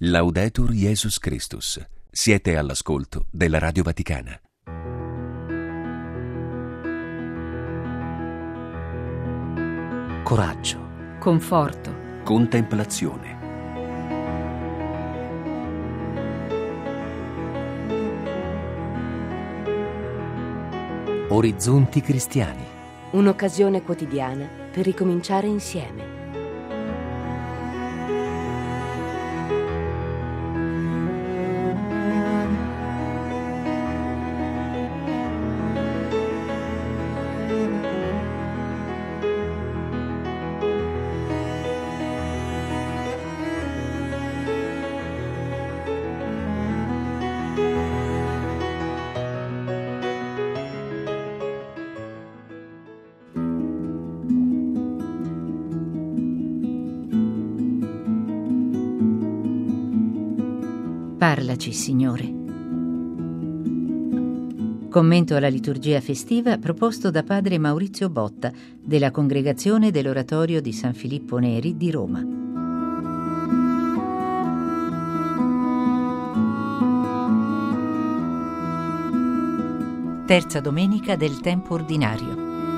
Laudetur Jesus Christus. Siete all'ascolto della Radio Vaticana. Coraggio, conforto, Contemplazione. orizzonti cristiani. un'occasione quotidiana per ricominciare insieme. Parlaci, Signore. Commento alla liturgia festiva proposto da padre Maurizio Botta della Congregazione dell'Oratorio di San Filippo Neri di Roma. Terza domenica del tempo ordinario.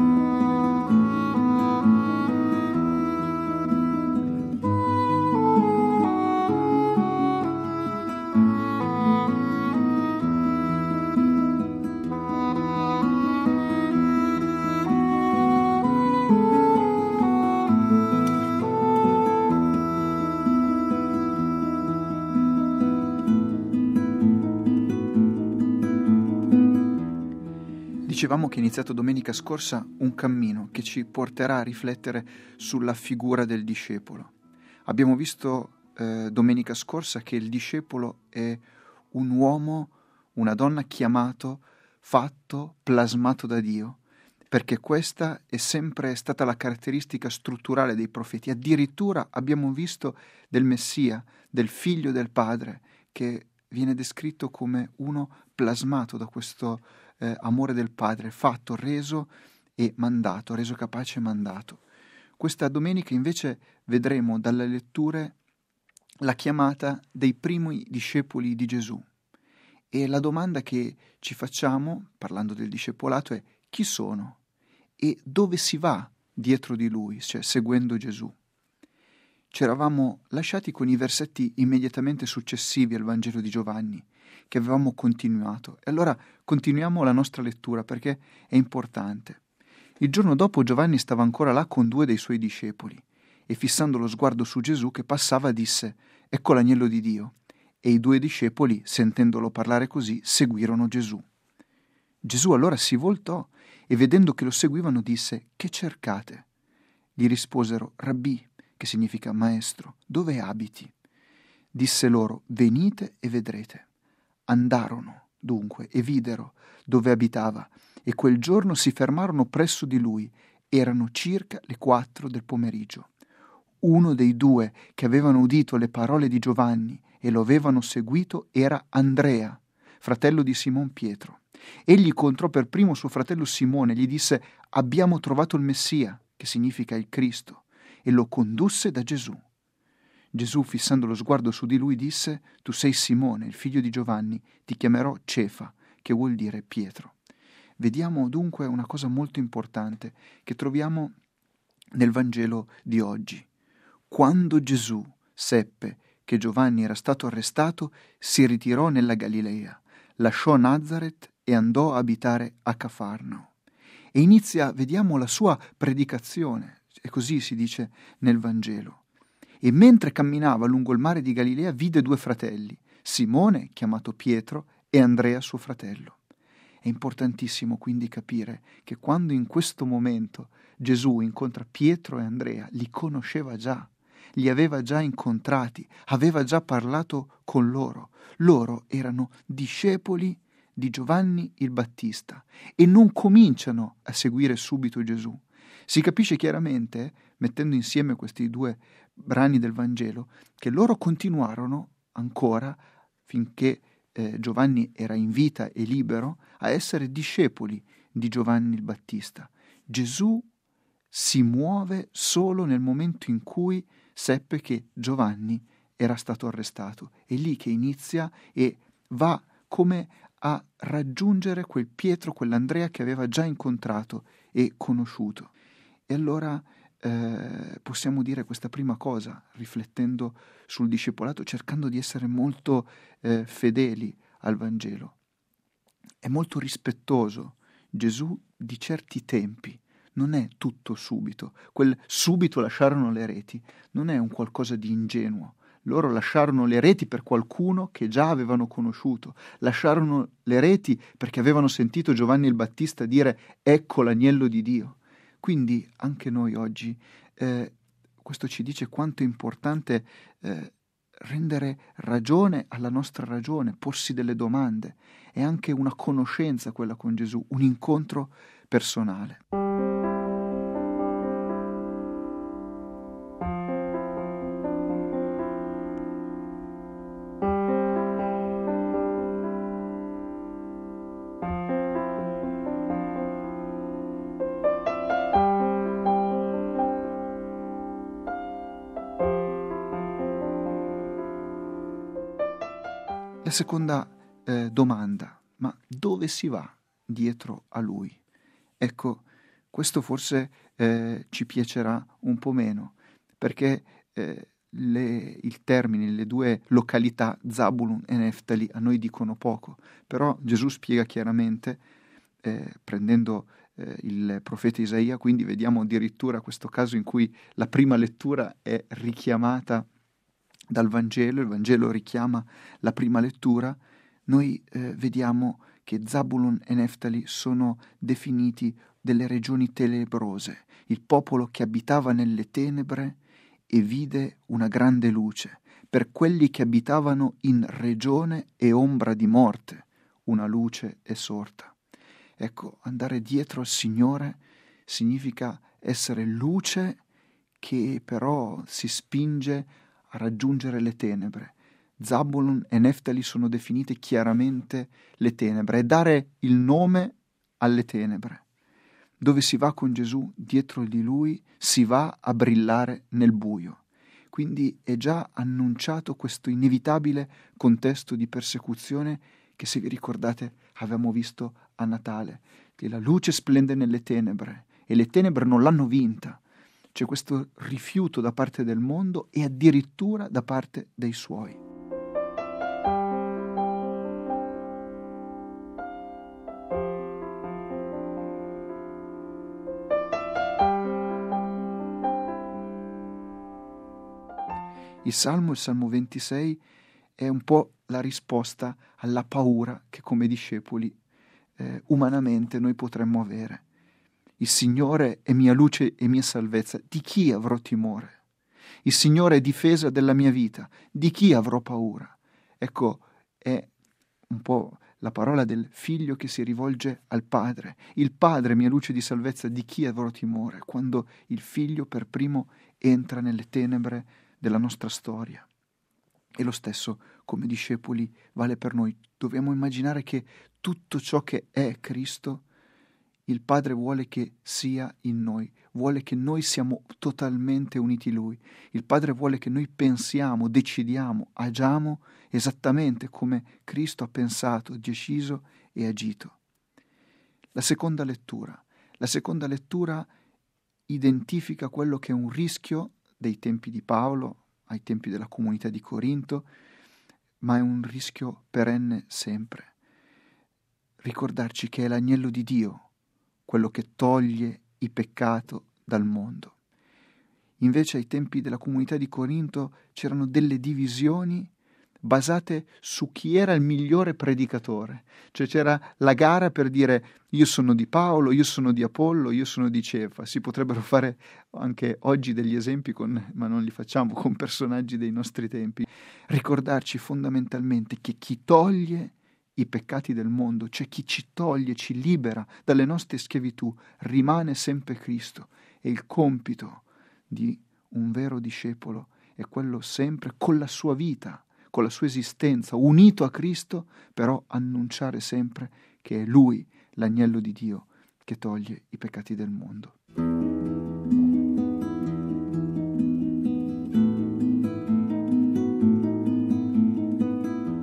Dicevamo che è iniziato domenica scorsa un cammino che ci porterà a riflettere sulla figura del discepolo. Abbiamo visto domenica scorsa che il discepolo è un uomo, una donna chiamato, fatto, plasmato da Dio, perché questa è sempre stata la caratteristica strutturale dei profeti. Addirittura abbiamo visto del Messia, del figlio del Padre, che viene descritto come uno plasmato da questo amore del Padre, fatto, reso e mandato, reso capace e mandato. Questa domenica invece vedremo dalle letture la chiamata dei primi discepoli di Gesù. E la domanda che ci facciamo, parlando del discepolato, è: chi sono? E dove si va dietro di lui, cioè seguendo Gesù? Ci eravamo lasciati con i versetti immediatamente successivi al Vangelo di Giovanni, che avevamo continuato. E allora continuiamo la nostra lettura perché è importante. Il giorno dopo Giovanni stava ancora là con 2 dei suoi discepoli e fissando lo sguardo su Gesù che passava disse: «Ecco l'agnello di Dio». E i 2 discepoli, sentendolo parlare così, seguirono Gesù. Gesù allora si voltò e vedendo che lo seguivano disse: «Che cercate?» Gli risposero: «Rabbì», che significa maestro, «dove abiti?» Disse loro: «Venite e vedrete». Andarono dunque e videro dove abitava e quel giorno si fermarono presso di lui. Erano circa le 4 del pomeriggio. Uno dei 2 che avevano udito le parole di Giovanni e lo avevano seguito era Andrea, fratello di Simon Pietro. Egli incontrò per primo suo fratello Simone e gli disse: «Abbiamo trovato il Messia», che significa il Cristo, e lo condusse da Gesù. Gesù, fissando lo sguardo su di lui, disse: «Tu sei Simone, il figlio di Giovanni, ti chiamerò Cefa», che vuol dire Pietro. Vediamo dunque una cosa molto importante che troviamo nel Vangelo di oggi. Quando Gesù seppe che Giovanni era stato arrestato, si ritirò nella Galilea, lasciò Nazaret e andò a abitare a Cafarnao. E inizia, vediamo, la sua predicazione, e così si dice nel Vangelo. E mentre camminava lungo il mare di Galilea vide 2 fratelli, Simone, chiamato Pietro, e Andrea suo fratello. È importantissimo quindi capire che quando in questo momento Gesù incontra Pietro e Andrea, li conosceva già, li aveva già incontrati, aveva già parlato con loro. Loro erano discepoli di Giovanni il Battista e non cominciano a seguire subito Gesù. Si capisce chiaramente, mettendo insieme questi 2 brani del Vangelo, che loro continuarono ancora, finché Giovanni era in vita e libero, a essere discepoli di Giovanni il Battista. Gesù si muove solo nel momento in cui seppe che Giovanni era stato arrestato. È lì che inizia e va come a raggiungere quel Pietro, quell'Andrea che aveva già incontrato e conosciuto. E allora possiamo dire questa prima cosa, riflettendo sul discepolato, cercando di essere molto fedeli al Vangelo. È molto rispettoso Gesù di certi tempi, non è tutto subito. Quel subito lasciarono le reti non è un qualcosa di ingenuo. Loro lasciarono le reti per qualcuno che già avevano conosciuto, lasciarono le reti perché avevano sentito Giovanni il Battista dire ecco l'agnello di Dio. Quindi anche noi oggi, questo ci dice quanto è importante rendere ragione alla nostra ragione, porsi delle domande. È anche una conoscenza quella con Gesù, un incontro personale. La seconda domanda, ma dove si va dietro a lui? Ecco, questo forse ci piacerà un po' meno, perché il termine, le due località, Zabulon e Neftali, a noi dicono poco, però Gesù spiega chiaramente, prendendo il profeta Isaia, quindi vediamo addirittura questo caso in cui la prima lettura è richiamata dal Vangelo, il Vangelo richiama la prima lettura, noi vediamo che Zabulon e Neftali sono definiti delle regioni tenebrose, il popolo che abitava nelle tenebre e vide una grande luce, per quelli che abitavano in regione e ombra di morte, una luce è sorta. Ecco, andare dietro al Signore significa essere luce che però si spinge a raggiungere le tenebre. Zabulon e Neftali sono definite chiaramente le tenebre e dare il nome alle tenebre. Dove si va con Gesù, dietro di lui, si va a brillare nel buio. Quindi è già annunciato questo inevitabile contesto di persecuzione che, se vi ricordate, avevamo visto a Natale, che la luce splende nelle tenebre e le tenebre non l'hanno vinta. C'è questo rifiuto da parte del mondo e addirittura da parte dei suoi. Il Salmo 26, è un po' la risposta alla paura che come discepoli umanamente noi potremmo avere. Il Signore è mia luce e mia salvezza, di chi avrò timore? Il Signore è difesa della mia vita, di chi avrò paura? Ecco, è un po' la parola del figlio che si rivolge al padre. Il padre è mia luce di salvezza, di chi avrò timore? Quando il figlio per primo entra nelle tenebre della nostra storia. E lo stesso come discepoli vale per noi. Dobbiamo immaginare che tutto ciò che è Cristo, il Padre vuole che sia in noi, vuole che noi siamo totalmente uniti a Lui. Il Padre vuole che noi pensiamo, decidiamo, agiamo esattamente come Cristo ha pensato, deciso e agito. La seconda lettura identifica quello che è un rischio dei tempi di Paolo, ai tempi della comunità di Corinto, ma è un rischio perenne sempre. Ricordarci che è l'agnello di Dio, quello che toglie il peccato dal mondo. Invece ai tempi della comunità di Corinto c'erano delle divisioni basate su chi era il migliore predicatore. Cioè c'era la gara per dire io sono di Paolo, io sono di Apollo, io sono di Cefa. Si potrebbero fare anche oggi degli esempi, ma non li facciamo, con personaggi dei nostri tempi. Ricordarci fondamentalmente che chi toglie i peccati del mondo, cioè chi ci toglie, ci libera dalle nostre schiavitù, rimane sempre Cristo. E il compito di un vero discepolo è quello sempre con la sua vita, con la sua esistenza, unito a Cristo, però annunciare sempre che è Lui, l'agnello di Dio, che toglie i peccati del mondo.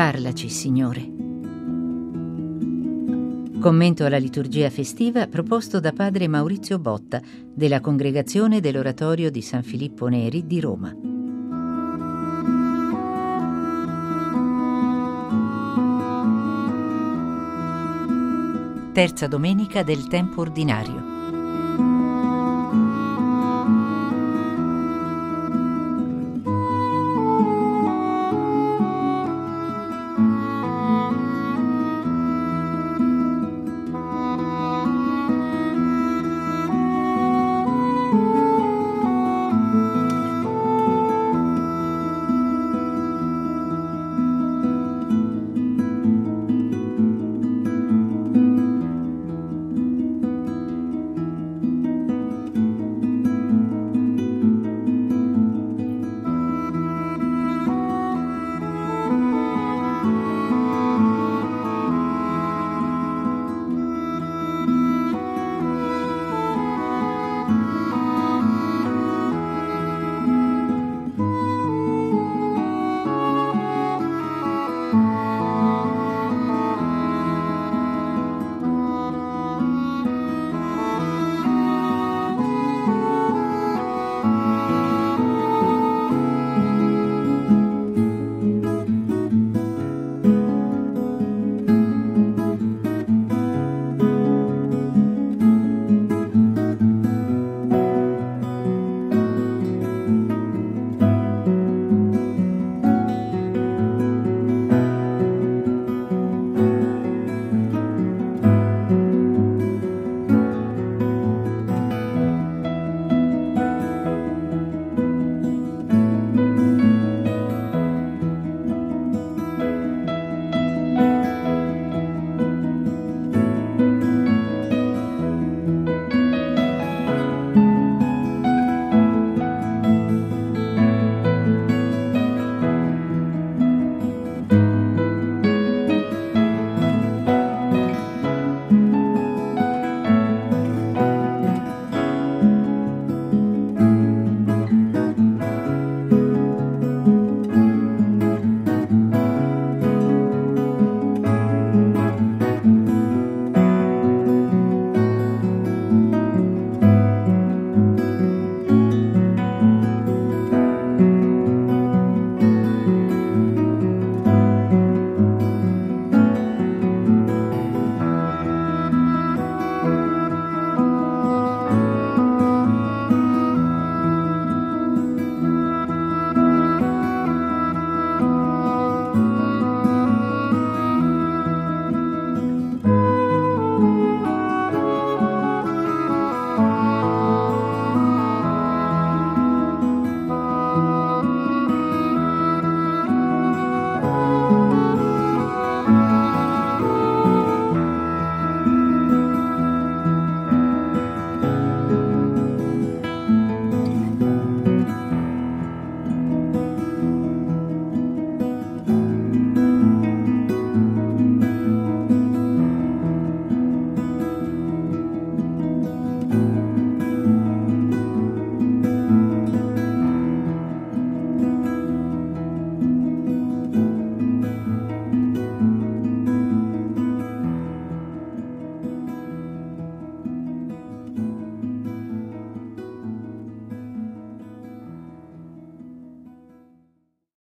Parlaci, Signore. Commento alla liturgia festiva proposto da padre Maurizio Botta della Congregazione dell'Oratorio di San Filippo Neri di Roma. Terza domenica del tempo ordinario.